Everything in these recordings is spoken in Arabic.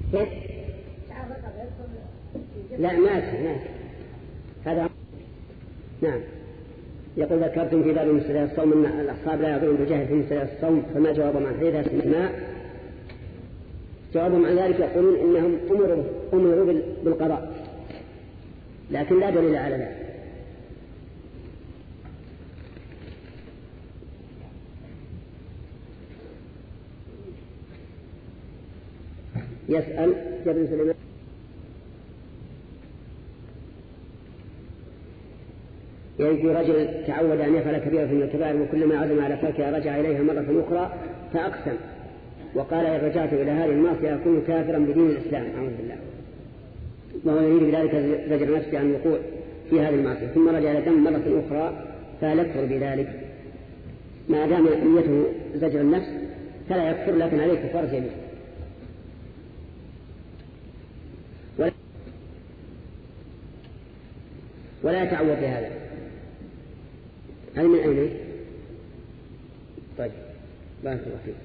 كيف؟ لا ماشي هذا نعم. يقول ذكرتم في باب مستدى الصوم أن الأصحاب لا يضرون بجهل في مستدى الصوم، فما جوابهم عن حديث استثناء؟ جوابهم عن ذلك يقولون إنهم أمروا بالقضاء، لكن لا دليل على ذلك. يسأل جابر سليمان يجي رجل تعود أن يفعل كبيرة من الكبائر وكلما عزم على تركها رجع إليها مرة أخرى فأقسم وقال إن رجعت إلى هذه المعصية أكون كافرا بدين الإسلام، أعوذ بالله، وهو يريد بذلك زجر نفسه عن الوقوع في هذه المعصية، ثم رجع إلى الدم مرة أخرى فلا يكفر بذلك. ما دام نيته زجر النفس فلا يكفر، لكن عليه كفارة يمين. ولا يتعود بهذا. هل من أين؟ طيب بارك الله فيك.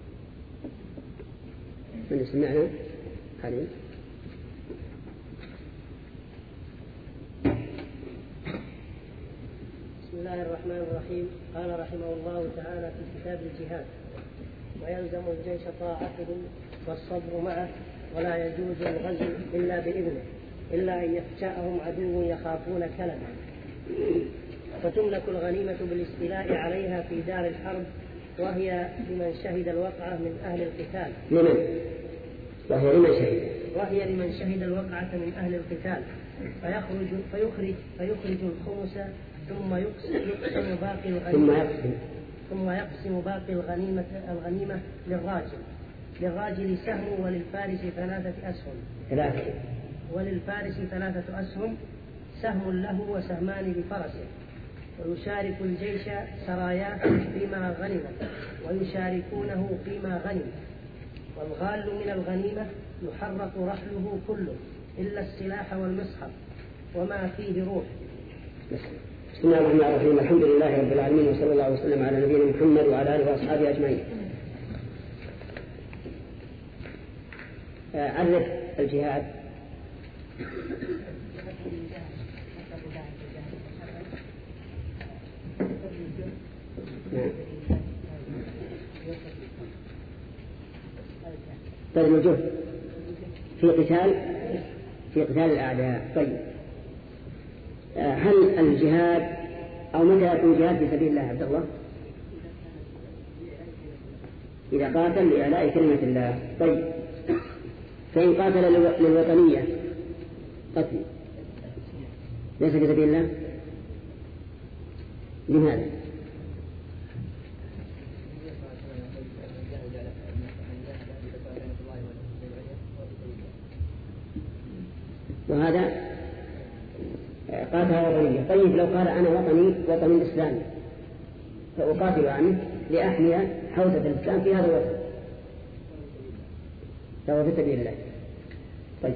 من سمعنا حاليا؟ بسم الله الرحمن الرحيم. قال رحمه الله تعالى في كتاب الجهاد: ويلزم الجيش طاعته والصبر معه، ولا يجوز الغزو إلا بإذنه، إلا أن يفجأهم عدو يخافون كلمه. فتملك الغنيمة بالاستيلاء عليها في دار الحرب، وهي لمن شهد الوقعة من أهل القتال. وهي لمن شهد الوقعة من أهل القتال، فيخرج الخمس ثم يقسم باقي الغنيمة للراجل سهم، وللفارس 3 أسهم. وللفارس 3 أسهم، سهم له وسهمان لفرسه. ويشارك الجيش سراياه فيما غنم، ويشاركونه فيما غنم. والغال من الغنيمة يحرق رحله كله إلا السلاح والمصحف وما فيه روح. بسم الله الرحمن الرحيم. الحمد لله رب العالمين، وصلى الله وسلم على نبينا محمد وعلى آله وأصحابه أجمعين. عرف الجهاد. طيب الجهد في قتال الأعداء. طيب هل الجهاد أو متى يكون الجهاد في سبيل الله عبد الله؟ إذا قاتل لإعلاء كلمة الله. طيب فإن قاتل للوطنية قتل ليس في سبيل الله، لماذا؟ وهذا قاتل وطنية. طيب لو قال أنا وطني إسلامي فأقاتل عنه لأحمي حوزة الإسلام في هذا الوطن، فهو في سبيل الله. طيب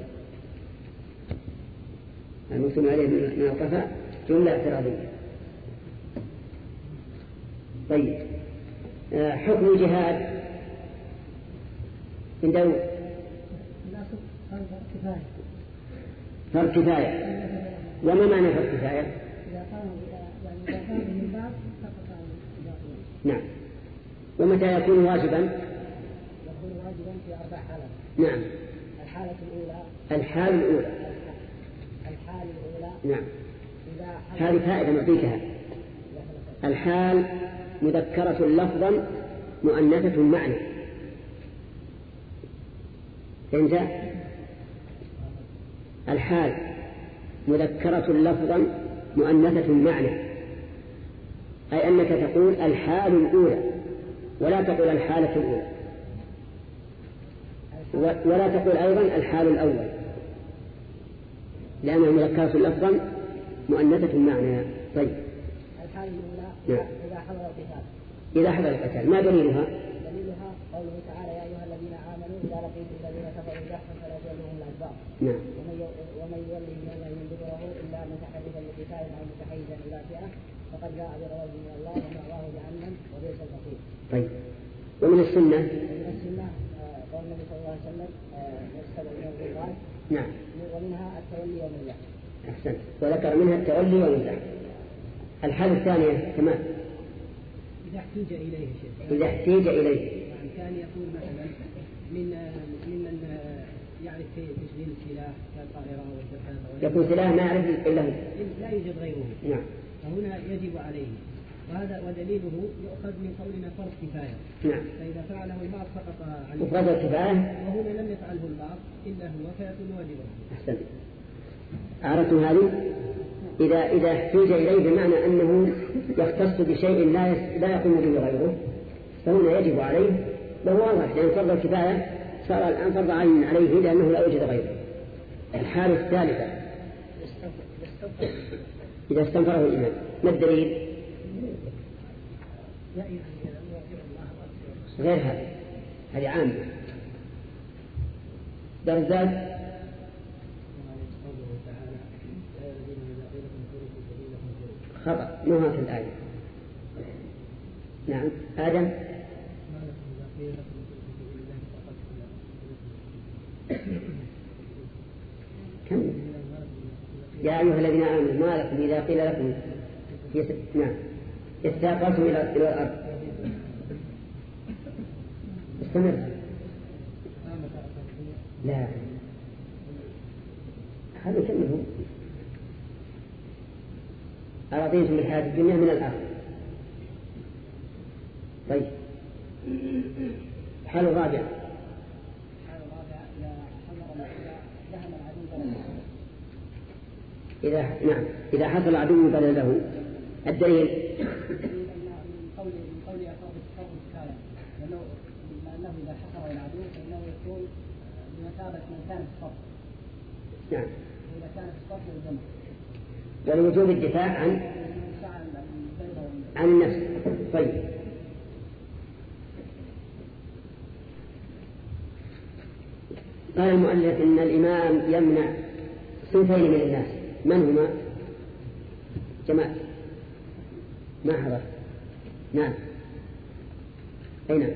المسلم عليه من القفاء جملة اعتراضية. طيب حكم الجهاد من دولة فرض كفاية. وما معنى فرض كفاية؟ نعم. ومتى يكون واجبا؟ يكون واجبا في 4 حالات. نعم. الحالة الأولى نعم. هذه فائدة نعطيكها. الحال مذكرة لفظا مؤنثة معنى. فهمت؟ الحال مذكرة لفظا مؤنثة معنى، أي أنك تقول الحال الأولى ولا تقول الحالة الأولى، ولا تقول أيضا الحال الأول، لأنها مذكرة لفظا مؤنثة معنى. طيب الحال الأولى نعم. إذا حضر القتال. ما دليلها؟ قوله تعالى: يا أيها الذين آمنوا إذا لقيتم الذين كفروا زحفا فلا تولوهم الأدبار. نعم. ومن يولهم يومئذ دبره إلا متحرفا لقتال أو متحيزا إلى فئة فقد جاء بغضب من الله ومأواه جهنم وبئس المصير. طيب ومن السنة قول النبي صلى الله عليه وسلم: يسأل نعم. ومنها التولي والمزاح. أحسنت. وذكر منها التولي والمزاح. الحالة الثانية كمان إذا احتيج إليه شيء. إذا احتيج إليه. يعني كان يقول مثلا ممن يعرف في تشغيل السلاح كالطائرة والدبابة. يكون سلاح ما يعرف إلا هو. لا يوجد غيره. نعم. فهنا يجب عليه. وهذا ودليله يؤخذ من قولنا فرض كفاية. نعم. فإذا فعله البعض سقط عنه. وفرض الكفاية. وهنا لم يفعله البعض إلا هو فيكون واجبا. أحسنت. عرفتم هذه؟ إذا احتيج إليه بمعنى أنه يختص بشيء لا يقوم به غيره فهنا يجب عليه. وهو واضح لأن فرض الكفاية صار الآن فرض عين عليه لأنه لا يوجد غيره. الحالة الثالثة إذا استنفره الإمام. ما الدليل؟ غير هذه عامة. درجات خطأ نهى في الآية. نعم. آدم كم يا أيها الذين آمنوا ما لكم إذا قيل لكم نعم استاقلتم إلى الأرض. استمر. لا هذا كله أرضيتم بالحياة الدنيا من الآخرة. طيب الحالة الرابعة إذا حصل عدو بدل له. الدليل من قول فرض الكفاية لأنه إذا حصل العدو فإنه يكون بمثابة من كان في الصف. نعم. إذا كان في الصف والجمع. ولوجوب الدفاع عن النفس. طيب قال المؤلف إن الإمام يمنع صنفين من الناس. من هما؟ جماعة ما حضر. نعم. أين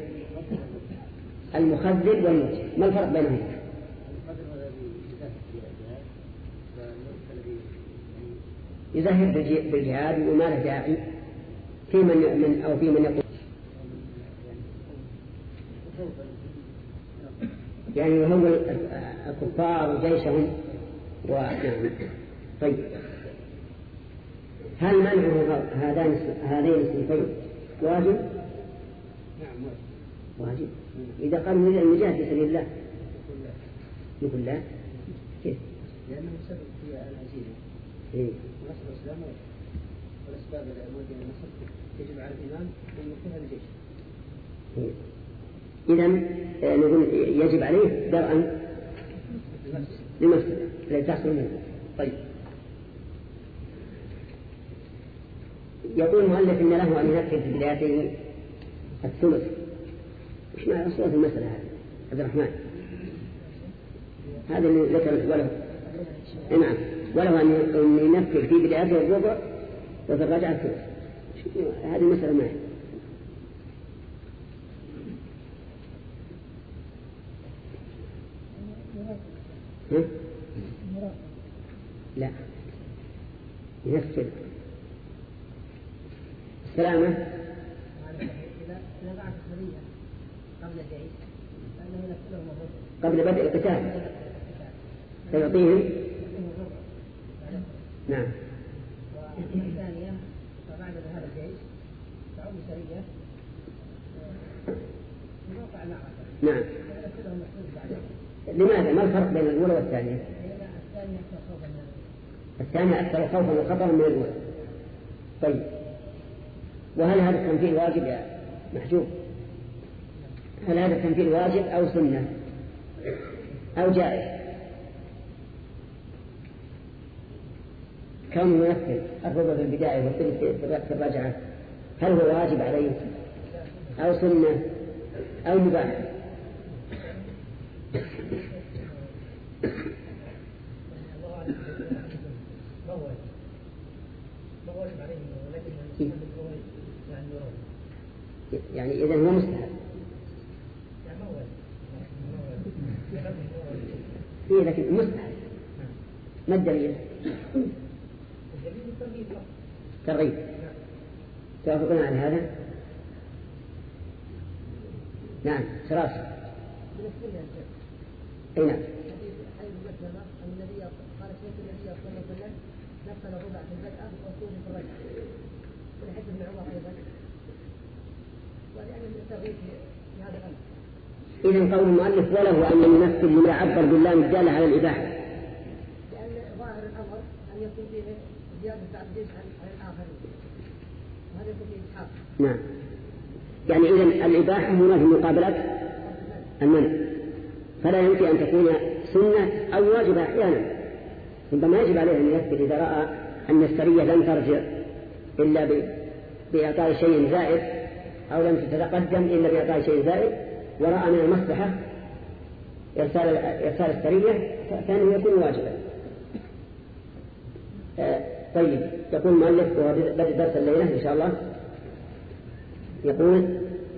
المخذل والموجب؟ ما الفرق بينهم؟ يزهد بالجهاد وما له داعي في من يؤمن أو في من يقول يعني يهول الكفار وجيشهم ونعم. طيب هل منعه هذين الصنفين واجب؟ نعم واجب. إذا قالوا نريد المجاهد في سبيل الله يقول لا. كيف؟ لأنه سبب في العزيمة. ونصر الإسلام والأسباب الموجودة للنصر يجب على الإمام أن يكون الجيش. إذن نقول يجب عليه درءا لنفسه لا تحصل منه. طيب يقول المؤلف إن له أن ينفذ في بدايته الثلث. إيش معنى صورة المسألة هذه عبد الرحمن؟ هذا اللي ذكر وله. نعم. وله أن ينفذ في بدايته الربع وفي الرجعة الثلث. هذه المسألة معي. لا ينفذ السلامة إذا بعث سرية قبل الجيش فإنه ينفذهم الربع قبل بدء القتال فيعطيهم. نعم. والثانية فبعد ذهاب الجيش تعود سرية في موقع المعركة. نعم. فينفذهم محفوظ بعدها. لماذا؟ ما الفرق بين الأولى والثانية؟ الثانية أكثر خوفا وخطرا من الأولى. طيب وهل هذا التنفيذ واجب يا محجوب؟ هل هذا التنفيذ واجب أو سنة أو جائز؟ كونه ينفذ الربع في البداية والثلث في الرجعة هل هو واجب عليه أو سنة أو مباح؟ يعني إذن هو مستحب. إيه لكن مستحب. ما الدليل؟ ترغيب. توافقنا على هذا؟ نعم سراس. أي نعم. النبي قال سمعت النبي صلى الله عليه وسلم نفسنا ربع في البدء وصول في الرجل ولحديث ابن عمر أيضا ولأن التغيير في هذا الأمر. إذن قول المؤلف وله أن يمثل لما يعبر بالله الدالة على الإباحة. لأن ظاهر الأمر أن يكون فيه زيادة تعديل عن الآخرين وهذا يكون فيه إسحاق. نعم. يعني إذن الإباحة هنا في مقابلة المنع، فلا يمكن أن تكون سنة أو واجبة أحيانا. ربما يجب عليه أن يثبت إذا رأى أن السرية لن ترجع إلا بإعطاء شيء زائد أو لم تتقدم إلا بإعطاء شيء زائد ورأى من المصلحة إرسال السرية فإنه يكون واجبا. طيب يقول المؤلف وبدأ درس الليلة إن شاء الله يقول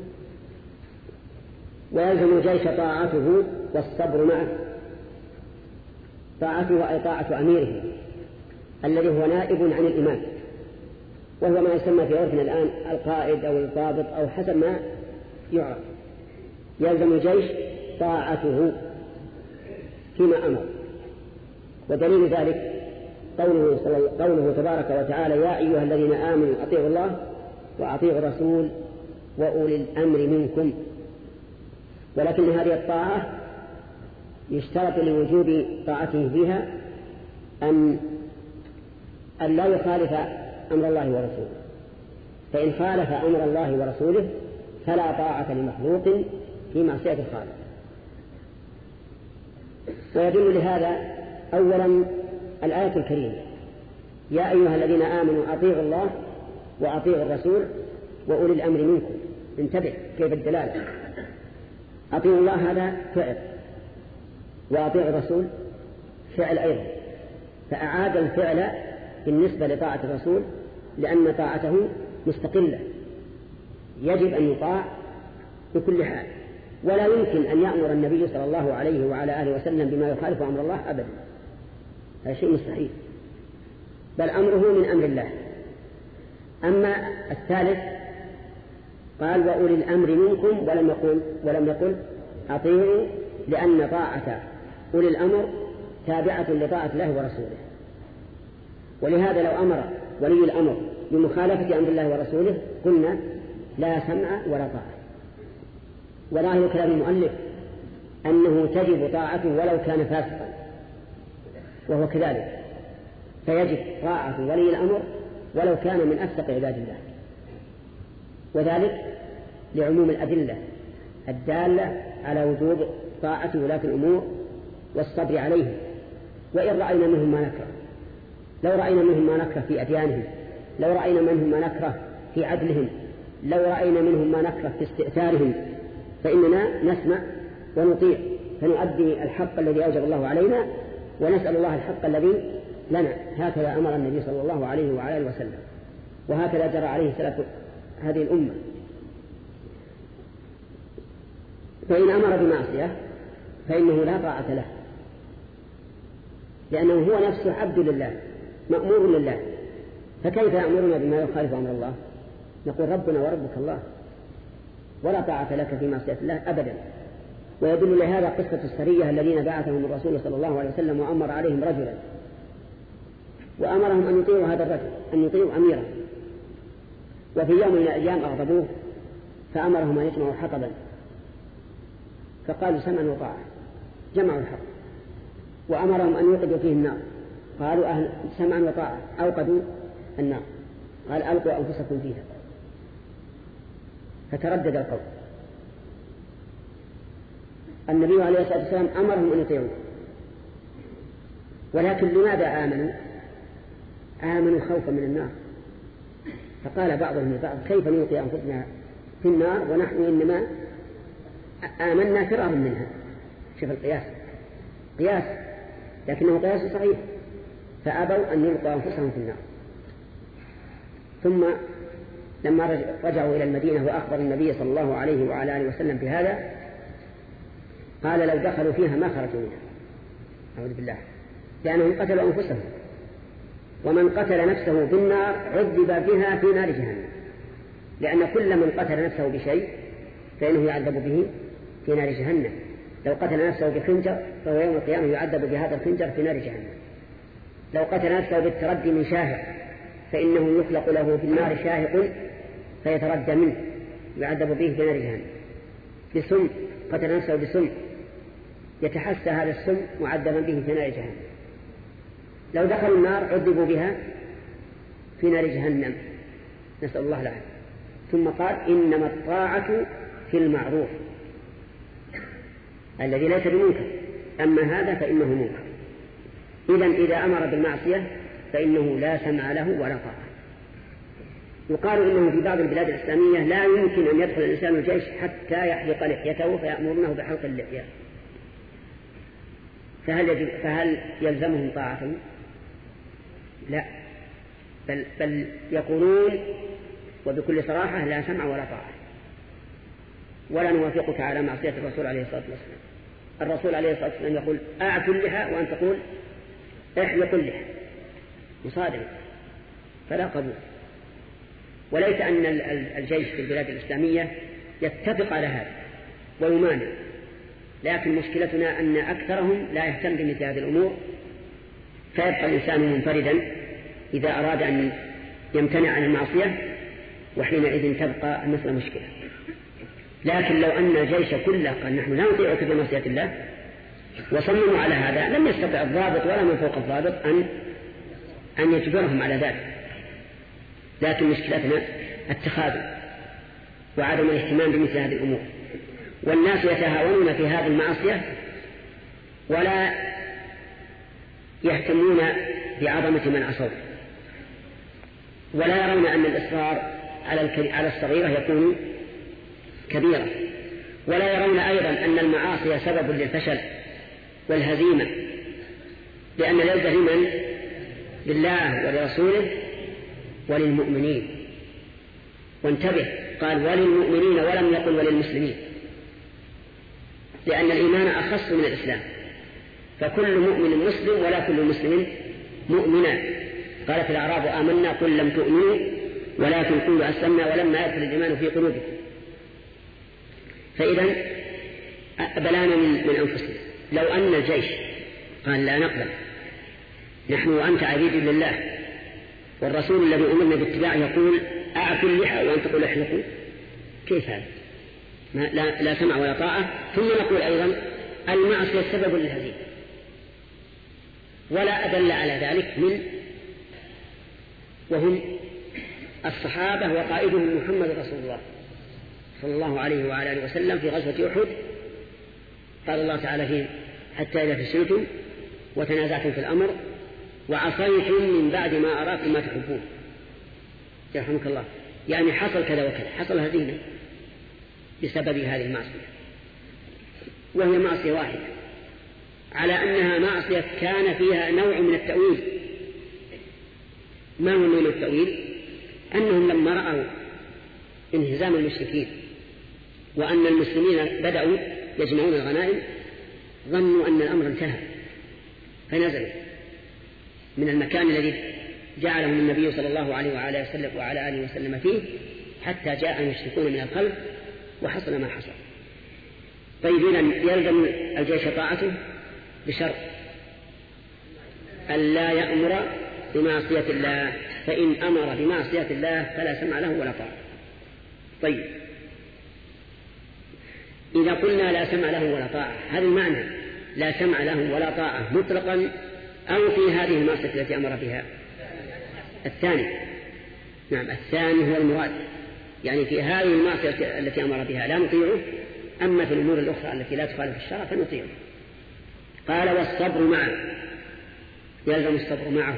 ويلزم الجيش طاعته والصبر معه. طاعته أي طاعة أميره الذي هو نائب عن الإمام وهو ما يسمى في عرفنا الآن القائد أو الضابط أو حسب ما يعرف. يلزم الجيش طاعته فيما أمر. ودليل ذلك قوله تبارك وتعالى يا أيها الذين آمنوا أطيعوا الله وأطيعوا الرسول وأولي الأمر منكم. ولكن هذه الطاعة يشترط لوجوب طاعته فيها أن لا يخالف أمر الله ورسوله، فإن خالف أمر الله ورسوله فلا طاعة لمخلوق في معصية الخالق. ويدل لهذا أولا الآية الكريمة يا أيها الذين آمنوا أطيعوا الله وأطيعوا الرسول وأولي الأمر منكم. انتبه كيف الدلالة. أطيعوا الله هذا فعل وأطيعوا الرسول فعل أيضا، فأعاد الفعل بالنسبة لطاعة الرسول لأن طاعته مستقلة يجب أن يطاع بكل حال. ولا يمكن أن يأمر النبي صلى الله عليه وعلى آله وسلم بما يخالف أمر الله أبدا، هذا شيء مستحيل، بل أمره من أمر الله. أما الثالث قال وأولي الأمر منكم ولم يقل أطيعوا، لأن طاعة أولي الأمر تابعة لطاعة الله ورسوله. ولهذا لو أمر ولي الأمر بمخالفة أمر الله ورسوله قلنا لا سمع ولا طاعة. وظاهر كلام المؤلف أنه تجب طاعته ولو كان فاسقا، وهو كذلك، فيجب طاعة ولي الأمر ولو كان من أفسق عباد الله، وذلك لعموم الأدلة الدالة على وجوب طاعة ولاة الأمور والصبر عليهم. وإن رأينا منهم ما نكره، لو رأينا منهم ما نكره في أديانهم، لو رأينا منهم ما نكره في عدلهم، لو رأينا منهم ما نكره في استئثارهم، فإننا نسمع ونطيع، فنؤدي الحق الذي أوجب الله علينا ونسأل الله الحق الذي لنا. هكذا أمر النبي صلى الله عليه وعلى آله وسلم، وهكذا جرى عليه سلف هذه الأمة. فإن أمر بمعصية فإنه لا طاعة له، لأنه هو نفسه عبد لله مأمور لله، فكيف يأمرنا بما يخالف أمر الله؟ نقول ربنا وربك الله، ولا طاعة لك في معصية الله أبدا. ويدل لهذا قصة السرية الذين بعثهم الرسول صلى الله عليه وسلم وأمر عليهم رجلا وأمرهم أن يطيعوا هذا الرجل، أن يطيعوا أميره، وفي يوم من الأيام أغضبوه فأمرهم أن يجمعوا حطبا، فقالوا سمعا وطاعة، جمعوا الحطب، وأمرهم أن يوقدوا فيه النار، قالوا سمعا وطاعة، أوقدوا النار، قال ألقوا أنفسكم فيها، فتردد القول. النبي عليه الصلاة والسلام أمرهم أن يطيعوا، ولكن لماذا آمنوا خوفا من النار؟ فقال بعضهم لبعض كيف نلقي أنفسنا في النار ونحن إنما آمنا فرارا منها. شوف القياس قياس، لكنه قياس صحيح، فأبوا أن يلقوا أنفسهم في النار. ثم لما رجعوا إلى المدينة وأخبر النبي صلى الله عليه وعلى آله وسلم بهذا، قال لو دخلوا فيها ما خرجوا منها، أعوذ بالله، لأنهم قتلوا أنفسهم، ومن قتل نفسه بالنار عذب بها في نار جهنم، لأن كل من قتل نفسه بشيء فإنه يعذب به في نار جهنم. لو قتل نفسه بخنجر فهو يوم القيامة يعذب بهذا الخنجر في نار جهنم. لو قتل نفسه بالتردي من شاهق فإنه يخلق له في النار شاهق فيتردى منه يعذب به في نار جهنم. بسم، قتل نفسه بسم يتحسى هذا السم معذبا به في نار جهنم. لو دخلوا النار عذبوا بها في نار جهنم، نسأل الله العافية. ثم قال إنما الطاعة في المعروف الذي ليس بمنكر، أما هذا فإنه منكر. إذا أمر بالمعصية فإنه لا سمع له ولا طاعة. يقال إنه في بعض البلاد الإسلامية لا يمكن أن يدخل الإنسان الجيش حتى يحلق لحيته فيأمرونه بحلق اللحية، فهل يلزمهم طاعته؟ لا، بل يقولون وبكل صراحة لا سمع ولا طاعة، ولا نوافقك على معصية الرسول عليه الصلاة والسلام. الرسول عليه الصلاة والسلام يقول أعفوا اللحى وأن تقول احلقوا اللحى، مصادم، فلا قبول. وليس أن الجيش في البلاد الإسلامية يتفق على هذا ويمانع، لكن مشكلتنا أن أكثرهم لا يهتم بمثل هذه الأمور، فيبقى الإنسان منفردا إذا أراد أن يمتنع عن المعصية، وحينئذ تبقى المسألة مشكلة. لكن لو أن الجيش كله قال نحن لا نطيعك بمعصية الله وصمموا على هذا، لم يستطع الضابط ولا من فوق الضابط أن يجبرهم على ذلك. لكن مشكلتنا اتخاذ وعدم الاهتمام بمثل هذه الأمور، والناس يتهاونون في هذه المعصية ولا يهتمون بعظمة من عصوا، ولا يرون أن الإصرار على الصغيرة يكون كبيرة، ولا يرون أيضا أن المعاصي سبب للفشل والهزيمة، لأن اليد من لله ولرسوله وللمؤمنين. وانتبه، قال وللمؤمنين ولم يقل وللمسلمين، لأن الإيمان أخص من الإسلام، فكل مؤمن مسلم ولا كل مسلم مؤمنا. قالت الأعراب آمنا قل لم تؤمنوا ولكن قولوا أسلمنا ولما يدخل الإيمان في قلوبكم. فإذا بلانا من أنفسنا. لو أن الجيش قال لا نقبل، نحن وأنت عبيد لله، والرسول الذي أمرنا باتباعه يقول أعفوا اللحى وأن تقول احلقوا، كيف هذا؟ لا سمع ولا طاعة. ثم نقول أيضا المعصية سبب للهزيمة، ولا أدل على ذلك وهم الصحابة وقائدهم محمد رسول الله صلى الله عليه وعلى آله وسلم في غزوة أحد. قال الله تعالى فيه حتى إذا فشلتم وتنازعتم في الأمر وعصيتم من بعد ما أراكم ما تحبون، يرحمك الله، يعني حصل كذا وكذا، حصل هزيمة بسبب هذه المعصية، وهي معصية واحدة، على أنها معصية كان فيها نوع من التأويل. ما هو نوع من التأويل؟ أنهم لما رأوا انهزام المشركين وأن المسلمين بدأوا يجمعون الغنائم ظنوا أن الأمر انتهى، فنزلوا من المكان الذي جعلهم النبي صلى الله عليه وعلى آله وسلم فيه، حتى جاء المشركون من الخلف وحصل ما حصل. طيب يلزم الجيش طاعته بشرط ألا يأمر بمعصية الله، فإن أمر بمعصية الله فلا سمع له ولا طاعة. طيب إذا قلنا لا سمع له ولا طاعة، هذا المعنى لا سمع له ولا طاعة مطلقا أو في هذه المعصية التي أمر بها؟ الثاني، نعم الثاني هو المراد، يعني في هذه المعصية التي أمر بها لا نطيعه، أما في الأمور الأخرى التي لا تخالف الشرع فنطيعه. قال والصبر معه، يلزم الصبر معه،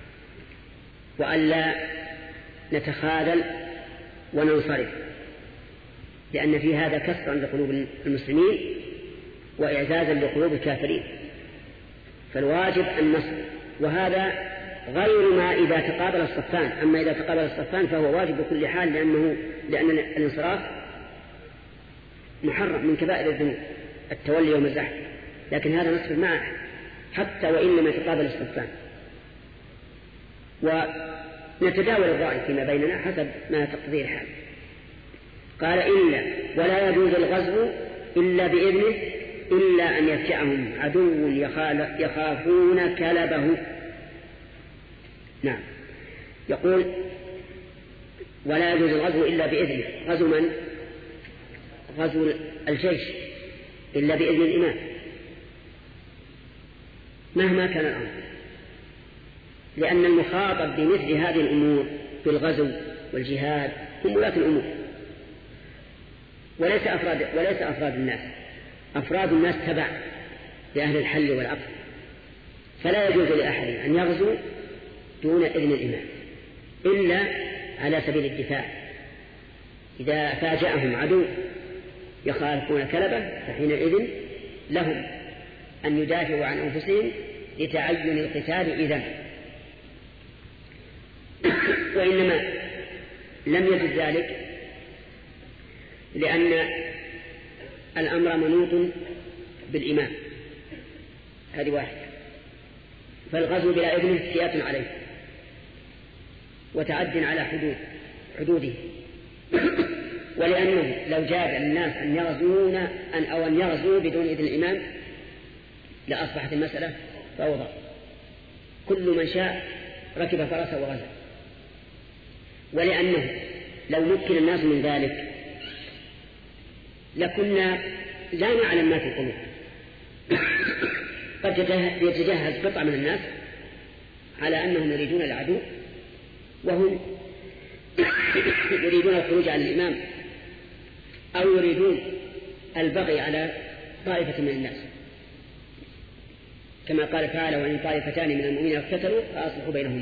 وألا نتخاذل وننصرف، لأن في هذا كسرا لقلوب المسلمين وإعزازا لقلوب الكافرين، فالواجب النصر، وهذا غير ما إذا تقابل الصفان. أما إذا تقابل الصفان فهو واجب بكل حال، لأن الانصراف محرم من كبائر الذنوب، التولي يوم الزحف، لكن هذا نصر معه حتى وإن لم يتقابل الصفان. ونتداول الرأي فيما بيننا حسب ما تقضي الحال. قال إلا ولا يجوز الغزو إلا بإذنه إلا أن يفجأهم عدو يخافون كلبه. نعم، يقول ولا يجوز الغزو إلا بإذنه. غزو من؟ غزو الجيش إلا بإذن الإمام مهما كان الأمر، لأن المخاطب بمثل هذه الأمور في الغزو والجهاد هم ولاة الأمور وليس أفراد الناس. أفراد الناس تبع لأهل الحل والعقد، فلا يجوز لأحد أن يغزو دون إذن الإمام إلا على سبيل الدفاع. إذا فاجأهم عدو يخافون كلبه فحينئذ لهم أن يدافعوا عن أنفسهم لتعين القتال إذن. وإنما لم يجد ذلك لأن الأمر منوط بالإمام، هذه واحدة. فالغزو بلا إذن سياط عليه وتعد على حدوده. ولأنه لو جاز الناس أن يغزون أو أن يغزوا بدون إذن الإمام لأصبحت المسألة فوضى، كل من شاء ركب فرسه وغزا. ولأنه لو مكن الناس من ذلك لكنا لا نعلم ما في القلوب. قد يتجهز قطع من الناس على أنهم يريدون العدو وهم يريدون الخروج عن الإمام أو يريدون البغي على طائفة من الناس، كما قال تعالى وإن طائفتان من المؤمنين اقتتلوا فأصلحوا بينهما.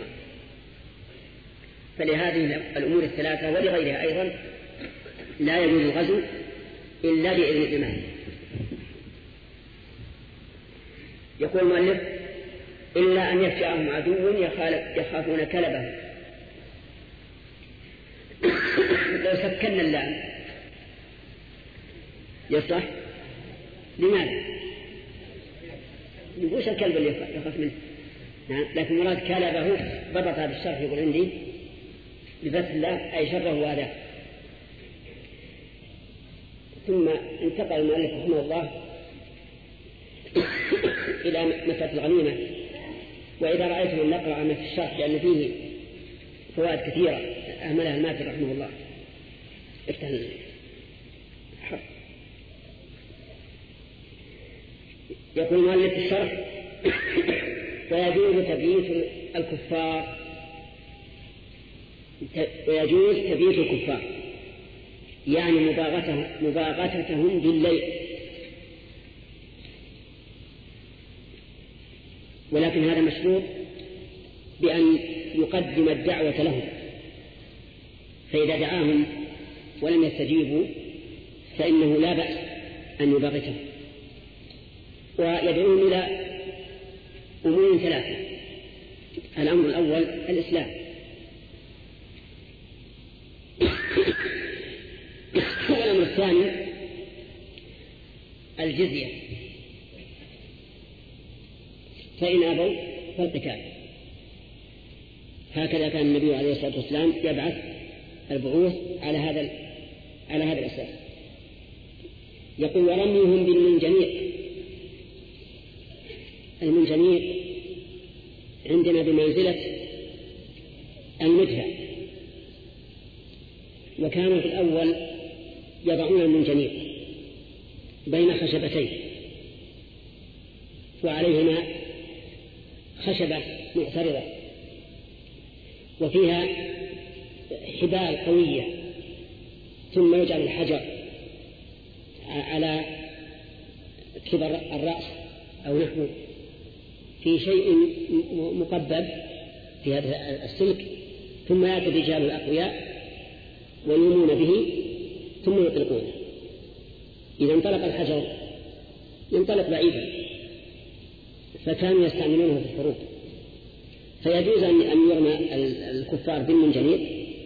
فلهذه الأمور الثلاثة ولغيرها أيضا لا يجوز الغزو إلا بإذن الإمام. يقول المؤلف إلا أن يفجأهم عدو يخافون كلبه. لو سكننا اللام يصح. لماذا؟ يقولش الكلب اللي يخاف منه، نعم، لكن مراد كلبه ضبطها بالشرح يقول عندي بفتح اللام أي شره وهذا. ثم انتقل المؤلف رحمه الله إلى مسألة الغنيمة. وإذا رأيتم أن نقرأ ما في الشرح لأن فيه فوائد كثيرة أهملها الماتر رحمه الله. افتح الحرف. يقول المؤلف في الشرح ويجوز تبييت الكفار، ويجوز تبييت الكفار يعني مباغتتهم بالليل، ولكن هذا مشروط بأن يقدم الدعوة لهم، فإذا دعاهم ولم يستجيبوا فإنه لا بأس أن يباغتهم. ويدعوهم إلى أمور ثلاثة. الأمر الأول الإسلام، والأمر الثاني الجزية، فإن أبوا فالقتال. هكذا كان النبي عليه الصلاة والسلام يبعث البعوث على هذا الأساس. يقول ورميهم بالمنجنيق. المنجنيق عندنا بمنزلة المدفع، وكانوا في الأول يضعون المنجنيق بين خشبتين وعليهما خشبة معترضة وفيها حبال قوية، ثم يجعل الحجر على كبر الرأس أو نحو في شيء مقبب في هذا السلك، ثم يأتي رجال الأقوياء ويرمون به ثم يطلقونه. إذا انطلق الحجر ينطلق بعيدا، فكانوا يستعملونه في الحروب. فيجوز أن يرمى الكفار بالمنجنيق،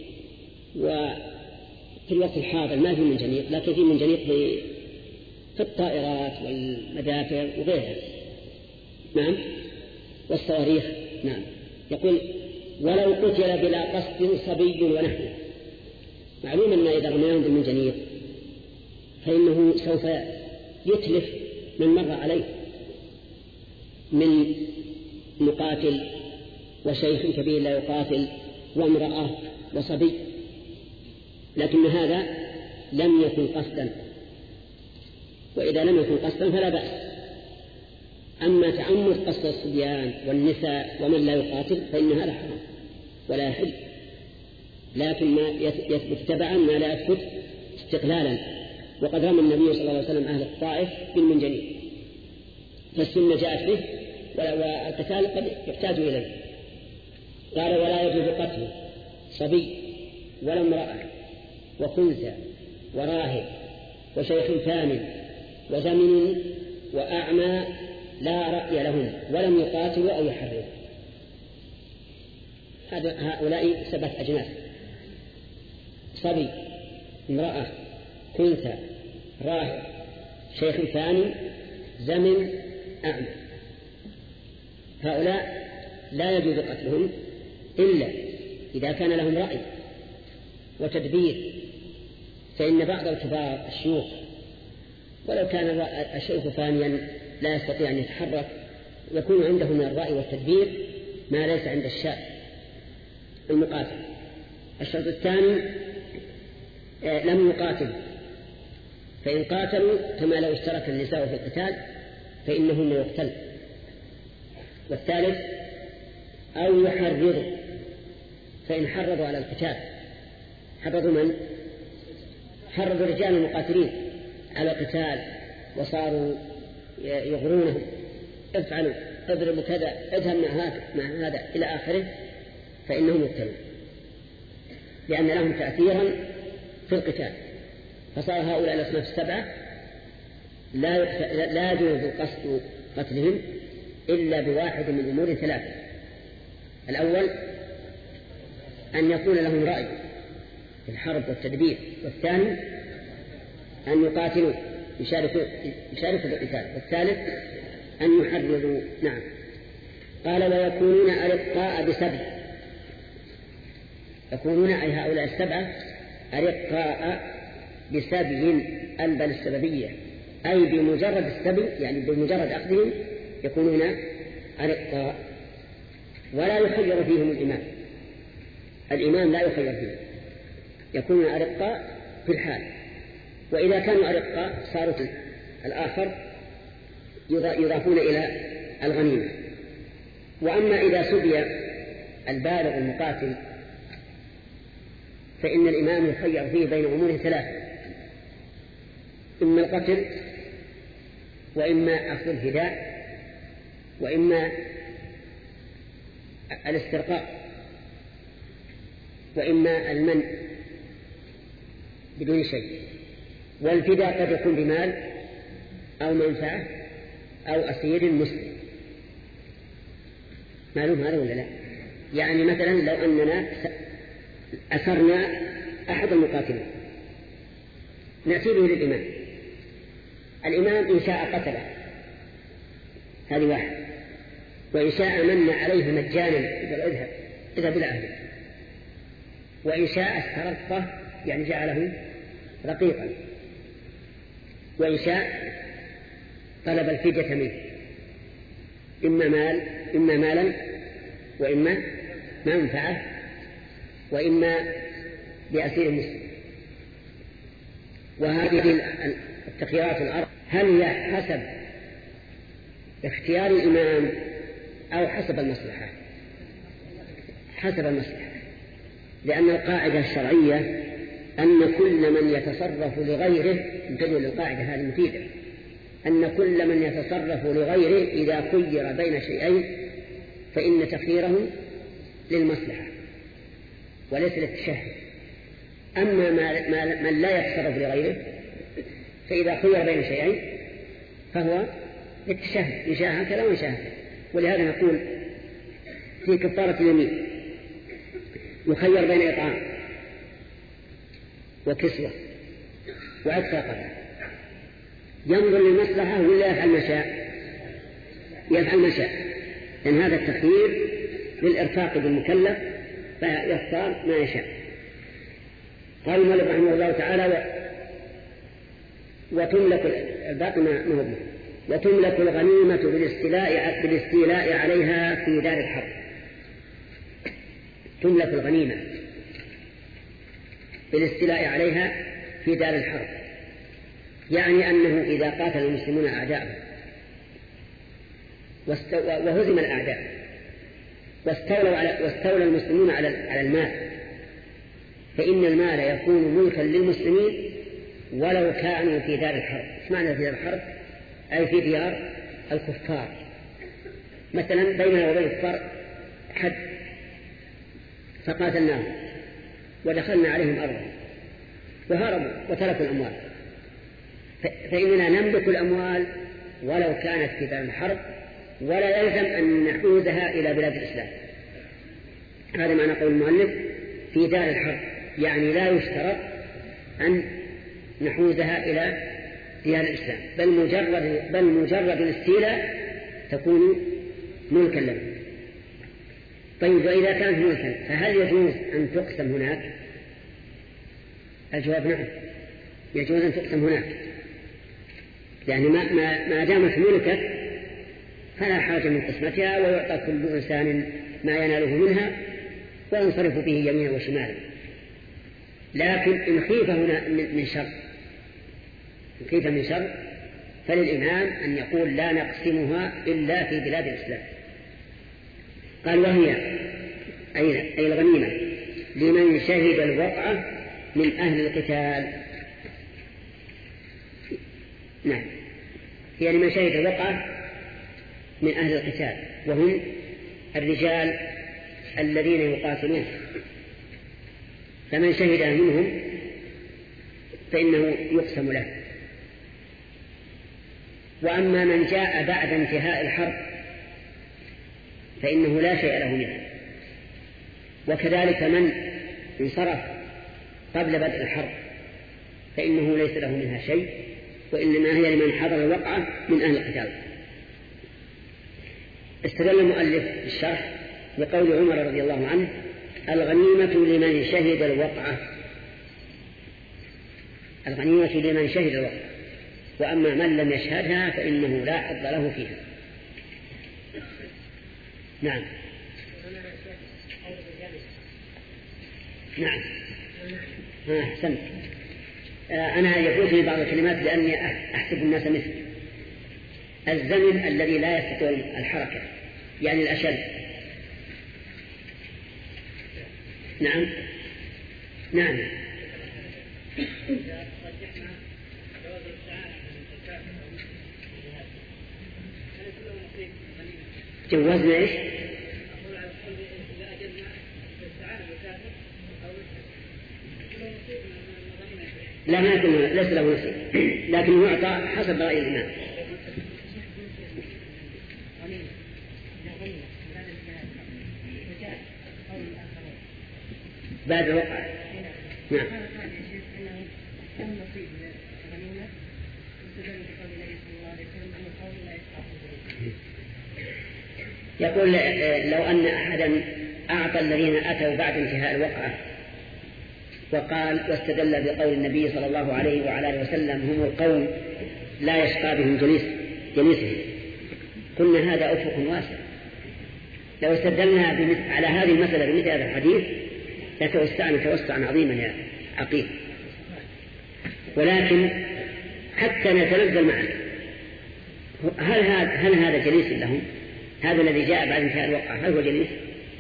وفي الوقت الحاضر ما في منجنيق، لكن في منجنيق في الطائرات والمدافع وغيرها، نعم والصواريخ. نعم. يقول ولو قتل بلا قصد صبي ونحوه. معلوم أن إذا رميهم بالمنجنيق فإنه سوف يتلف من مر عليه من مقاتل وشيخ كبير لا يقاتل وامرأة وصبي، لكن هذا لم يكن قصدا، وإذا لم يكن قصدا فلا بأس. أما تعمد قصد الصبيان والنساء ومن لا يقاتل فإن هذا حرام ولا يحل، لكن ما يثبت تبعا ما لا يثبت استقلالا. وقد رمى النبي صلى الله عليه وسلم أهل الطائف بالمنجنيق، فالسنة جاءت به والقتال قد يحتاج إليه. قال ولا يجوز قتل صبي ولا امرأة وخنثى وراهب وشيخ ثامن وزمن وأعمى لا رأي لهم ولم يقاتلوا أو يحرروا. هؤلاء 7 أجناس: صبي، امرأة، خنثى، راهب، شيخ ثاني، زمن، أعمى. هؤلاء لا يجوز قتلهم إلا إذا كان لهم رأي وتدبير، فإن بعض الكبار الشيوخ ولو كان الشيخ ثانيا لا يستطيع أن يتحرك يكون عنده من الرأي والتدبير ما ليس عند الشاب المقاتل. الشرط الثاني لم يقاتل، فإن قاتلوا كما لو اشترك النساء في القتال فإنهن يقتل. والثالث أو يحرضوا، فإن حرضوا على القتال حرضوا من؟ حرضوا رجال المقاتلين على القتال وصاروا يغرونهم: افعلوا، اضربوا كذا، اذهب مع هذا إلى آخره، فإنهم يقتلون لأن لهم تأثيرا في القتال. فصار هؤلاء الأصناف 7 لا يجوز قصد قتلهم إلا بواحد من أمور 3: الأول أن يكون لهم رأي في الحرب والتدبير، والثاني أن يقاتلوا يشاركوا في القتال، والثالث أن يحرروا. نعم. قال ويكونون أرقاء بسبي. يكونون أي هؤلاء 7 أرقاء بسبي ألبل السببية، أي بمجرد السبي يعني بمجرد أخذهم يكونون أرقاء، ولا يخير فيهم الإمام لا يخير فيهم، يكونون أرقاء في الحال. وإذا كانوا أرقاء صاروا الآخر يضافون إلى الغنيمة. وأما إذا سبي البالغ المقاتل فإن الإمام يخير فيه بين أمور 3: إما القتل، وإما أخذ الفداء، وإما الاسترقاء، وإما المنع بدون شيء. والفداء قد يكون بمال أو منفعة أو أسير مسلم. معلوم هذا ولا لا؟ يعني مثلا لو أننا أسرنا أحد المقاتلين نأتي به للإمام، الإمام إن شاء قتله، هذه واحد، وإن شاء من عليه مجانا اذهب إلى أهله، وإن شاء استرقه يعني جعله رقيقا، وإن شاء طلب الفدية منه إما مالا وإما منفعة وإما بأسير مسلم. وهذه التخييرات الأربع هل هي حسب اختيار الإمام أو حسب المصلحة؟ حسب المصلحة، لأن القاعدة الشرعية أن كل من يتصرف لغيره، انتبهوا للقاعدة هذه مفيدة، أن كل من يتصرف لغيره إذا خير بين شيئين فإن تخييره للمصلحة وليس للتشهي. أما من لا يتصرف لغيره فإذا خير بين شيئين فهو للتشهي، إن شاء هكذا وإن شاء هكذا. ولهذا نقول في كفارة اليمين يخير بين إطعام وكسوة وعتق رقبة، ينظر للمصلحة ولا يفعل ما شاء؟ يفعل ما شاء، لأن هذا التخيير للإرفاق بالمكلف فيختار ما يشاء. قال المؤلف رحمه الله تعالى: وتملك الباقي ما هو به. وتملك الغنيمة بالاستيلاء عليها في دار الحرب. تملك الغنيمة بالاستيلاء عليها في دار الحرب، يعني أنه إذا قاتل المسلمون أعداءهم وهزم الأعداء واستولى المسلمون على المال، فإن المال يكون ملكا للمسلمين ولو كانوا في دار الحرب. ايش معنى في دار الحرب؟ أي في ديار الكفار. مثلا بيننا وبين الكفار حد فقاتلناهم ودخلنا عليهم أرضا وهربوا وتركوا الأموال، فإننا نملك الأموال ولو كانت في دار الحرب، ولا يلزم أن نحوزها إلى بلاد الإسلام. هذا معنى قول المؤلف في دار الحرب، يعني لا يشترط أن نحوزها إلى ديار الإسلام، بل مجرد الاستيلاء تكون ملكا لنا. طيب، وإذا كانت ملكا فهل يجوز أن تقسم هناك؟ الجواب نعم، يجوز أن تقسم هناك، يعني ما دامت ملكة فلا حاجة من قسمتها، ويعطى كل إنسان ما يناله منها وينصرف به يمينا وشمالا. لكن إن خيف هنا من شر فللإمام أن يقول لا نقسمها إلا في بلاد الإسلام. قال: وهي أي الغنيمة لمن شهد الوقعة من أهل القتال. نعم، هي لمن شهد الوقعة من أهل القتال، وهم الرجال الذين يقاتلون، فمن شهد منهم فإنه يقسم له. وأما من جاء بعد انتهاء الحرب فإنه لا شيء له منه، وكذلك من انصرف قبل بدء الحرب فإنه ليس له منها شيء، وإنما هي لمن حضر الوقعة من أهل القتال. استدل المؤلف الشرح بقول عمر رضي الله عنه: الغنيمة لمن شهد الوقعة. الغنيمة لمن شهد الوقعة، وأما من لم يشهدها فإنه لا حظ له فيها. نعم. نعم. أحسنت. أنا يفوتني بعض الكلمات لأني أحسب الناس مثل الزمن الذي لا يستطيع الحركة، يعني الأشل. نعم. نعم. جوزنا إيش؟ لا، ما يكون ليس له نصيب، لكن يعطى حسب رأي الإمام. بعد الوقعة. نعم. يقول: لو أن أحدا أعطى الذين أتوا بعد انتهاء الوقعة وقال واستدل بقول النبي صلى الله عليه وعلى آله وسلم: هم القوم لا يشقى بهم جليسهم، قلنا هذا أفق واسع. لو استدلنا على هذه المسألة بمثل هذا الحديث لتوسعنا توسعا عظيما يا عقيل، ولكن حتى نتنزل معه هل هذا جليس لهم؟ هذا الذي جاء بعد انتهاء الوقعة هل هو جليس؟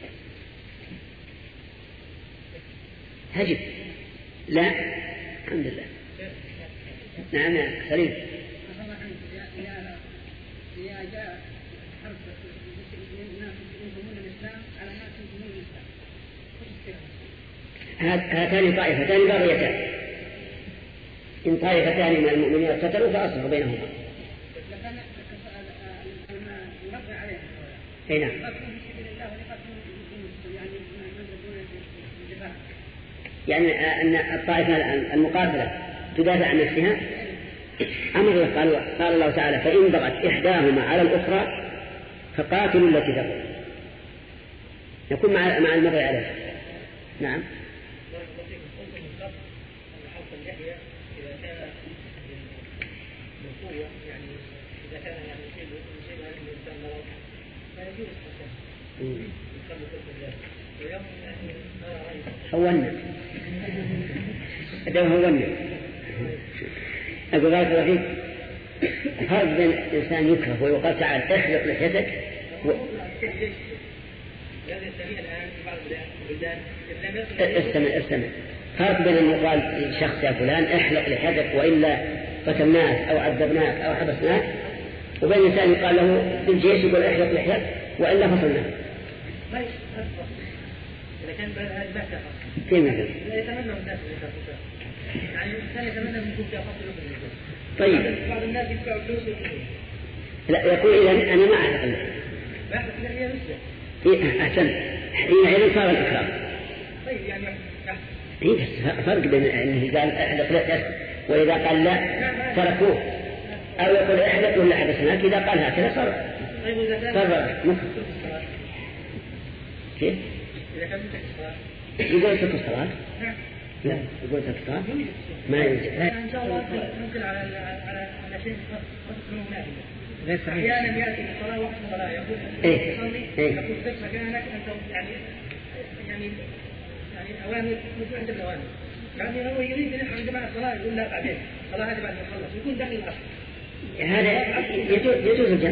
هجب؟ لا، الحمد لله. نعم يا سليم. هاتان طائفتان باغيتان، إن طائفتان من المؤمنين اقتتلوا فأصلحوا بينهما. أي نعم. يعني أن الطائفة المقاتلة تدافع عن نفسها. أمر قال الله تعالى: فإن بغت إحداهما على الأخرى فقاتلوا التي تبغي يكون مع المرء عليه. نعم. هونا هونا أقول لك رفيق فرق بين إنسان يكره ويقال تعال احلق لحيتك استمع فرق بين أن يقال شخص يا فلان احلق لحيتك وإلا قتلناك أو عذبناك أو حبسناك، وبين إنسان يقال له في الجيش يقول احلق لحيتك وإلا فصلناك. إذا كان هذا كيف مثلا؟ يتمنى الناس يعني الإنسان يتمنى أن يكون فيها فصل. طيب بعض الناس يدفعوا فلوس. لا يقول إذا أنا ما أعرف الله. ما أعرف إلا هي مشكلة. أحسن حينئذ صار الإكرام. طيب يعني فرق بين أنه قال احلق لحيتك وإذا قال لا تركوه، أو يقول احلق ولا حبسناك، إذا قال هكذا صار. طيب إذا كان كيف؟ إذا كان ترك الصلاة يقول ترك الصلاة؟ لا يقول ترك الصلاة ما يوجد. إن شاء الله ممكن على شيء مناسب. أحيانا يأتي الصلاة وقت الصلاة يقول يصلي يقول فك مكانك أنت يعني أوامر مثل عند الأوامر. يعني هو يريد أن يحرم جماعة الصلاة يقول لا بعدين الصلاة هذه بعد ما يخلص يكون داخل الأصل. هذا يجوز الجمع.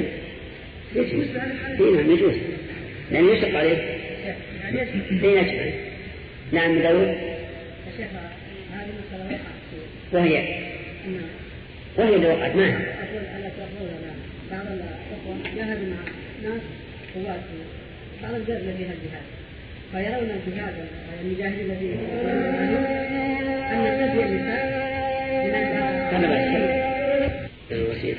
نعم يجوز لأن يشق عليه بين أجمع. نعم داود. الشيخ هذه المسألة وهي اللي وقعت ما هي؟ أقول ألا تقول بعض الأخوة جاهدوا مع ناس قوات بعض الجهد فيها الجهاد فيرون الجهاد المجاهدين الذين أن تبيع النساء الوسيط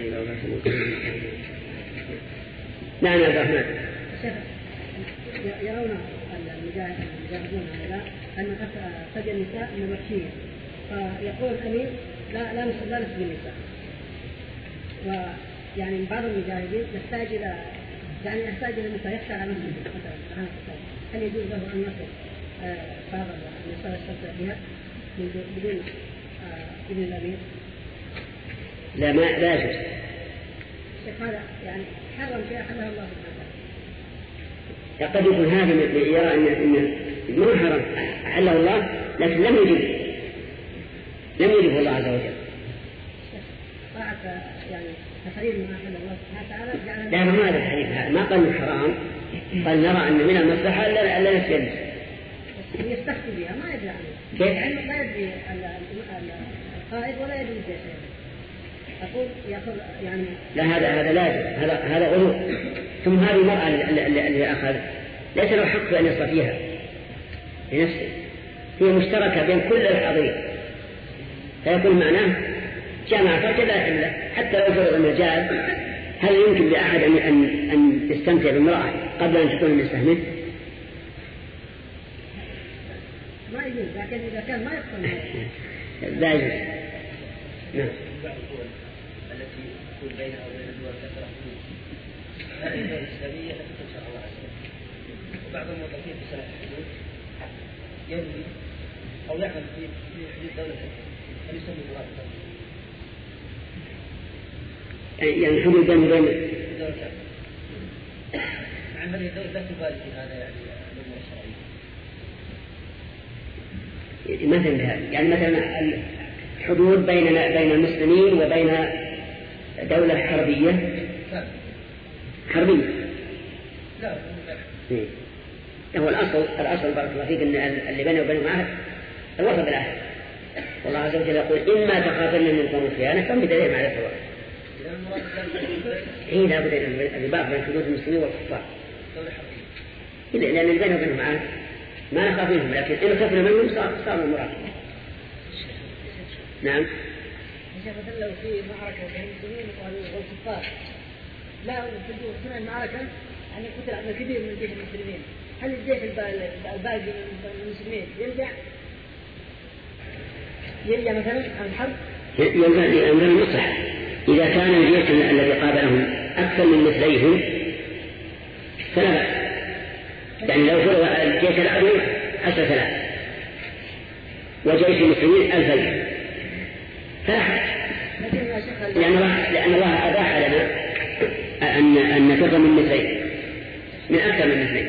نعم يا الرحمن. يرون المجاهدون هؤلاء أن سجن النساء مبكية فيقول الأمير لا نسجن النساء. ويعني بعض المجاهدين يحتاج إلى النساء يخشى على نفسه مثلا هل يجوز له أن يصل بعض النساء يستمتع بها بدون إذن الأمير؟ لا يجوز. هذا يعني حرم شيء حرمه الله سبحانه. قد يكون هذا يرى أن ما حرم أحله الله لكن لم يجب الله عز وجل. يعني تحريم ما أحل الله سبحانه وتعالى. لا ما هذا الحديث ما قال حرام، قال نرى أن من المصلحة لا يسلم. يستخدم بها ما يدري عنه. كيف؟ لا يدري القائد ولا يدري الجيش. أقول يأخذ يعني. لا هذا لا هذا غلو. ثم هذه المرأة اللي أخذ ليس له حق أن يصل فيها لنفسه، هي مشتركة بين كل الحاضرين، فيكون معناه جامع فرجة لا يحل حتى لو فرض المجال. هل يمكن لأحد أن يستمتع بالمرأة قبل أن تكون من سهمه؟ ما يجوز، لكن إذا كان ما يقصد لا يجوز. نعم. التي تكون بينها وبين الدول كثرة هذه الدول الإسلامية التي تنشر الله عز وجل. وبعض الموظفين في صلاح الحدود ينوي أو يعمل في حدود دولة هل يسمى مرافقا؟ يعني حدود بين دولة مع أن هذه الدولة لا تبالي في هذا يعني الأمور الشرعية. مثلا يعني مثلا حدود بين المسلمين وبين دولة حربية. لا. هو الأصل بارك الله فيك أن اللي بينه وبينهم عهد الوفاء بالعهد. والله عز وجل يقول إما تخافن من قوم خيانة فانبذ على سواء. لا بد الرباط بين حدود المسلمين والكفار. لأن اللي بينه وبينهم عهد ما نخاف منهم، لكن إن خفنا منهم صار المراد. نعم. مثلا لو في معركة بين المسلمين والكفار لا تجوز سمع المعركة أن يقتل عدد كبير من جيش المسلمين، هل الجيش الباقي من المسلمين يرجع مثلا عن الحرب؟ يرجع لأمر المصلحة. إذا كان الجيش الذي قابلهم أكثر من مثليهم يعني لو فرض الجيش العدو 10,000 وجيش المسلمين 2,000 فلا حرج، لأن الله أباح لنا أن نفر من مثلين، من أكثر من مثلين.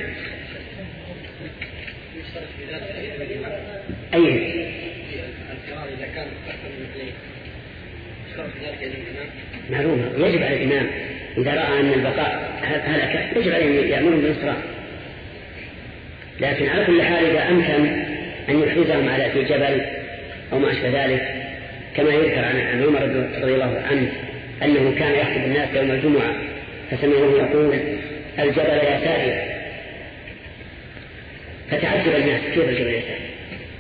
أي الفرار إذا كان أكثر من مثلين اشترط ذلك الإمام؟ معلومة يجب على الإمام إذا رأى أن البقاء هلك يجب عليه يأمرهم بالإسراء، لكن على كل حال إذا أمكن أن يحرزهم على في جبل أو ما أشبه ذلك، كما يذكر عن عمر رضي الله عنه أنه كان يخطب الناس يوم الجمعة فسمعوه يقول الجبل يا سارية، فتعجب الناس كيف الجبل يا سارية.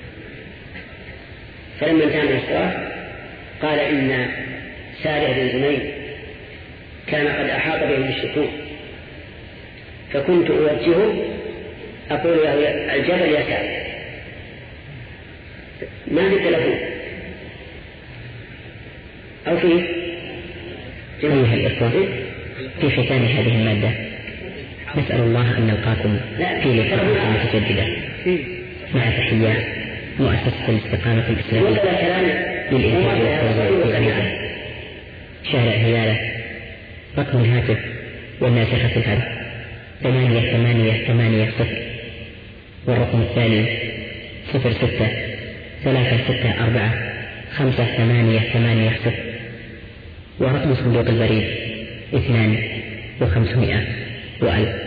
فلما انتهى من الصلاة قال إن سارية بن زميل كان قد أحاط به بالشكوك، فكنت أوجهه أقول له الجبل يا سارية، ما في تلفون أو فيه أيها الإخوة، في ختام هذه المادة نسأل الله أن نلقاكم في لقاءات متجددة مع تحيات مؤسسة الاستقامة الإسلامية للإنتاج والتوزيع في جميعا، شارع هلالة، رقم الهاتف والناسخة في الهاتف 8880، والرقم الثاني 06-364-5880، ورقم صندوق البريد 2500 و1000.